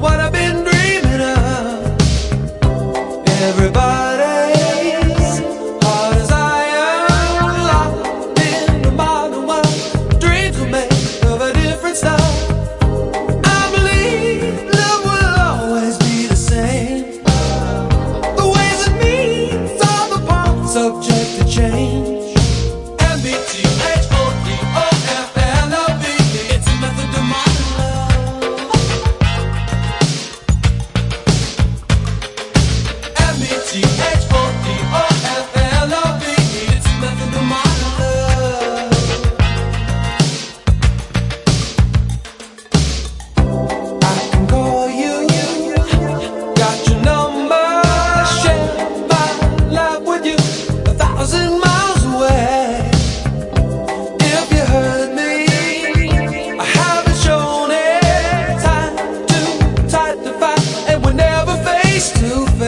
what I've been dreaming of. Everybody's hard as iron, locked in the modern world. Dreams were made of a different stuff. I believe love will always be the same. The ways and means are the parts subject to change. MBTHODOFLOVE, it's a method of modern love. MBTHODOFLOVE, it's a method of modern love. I can call you, got your number, share my life with you 1,000 miles away. If you heard me, I haven't shown it. Time too tight to fight, and we're never face to face.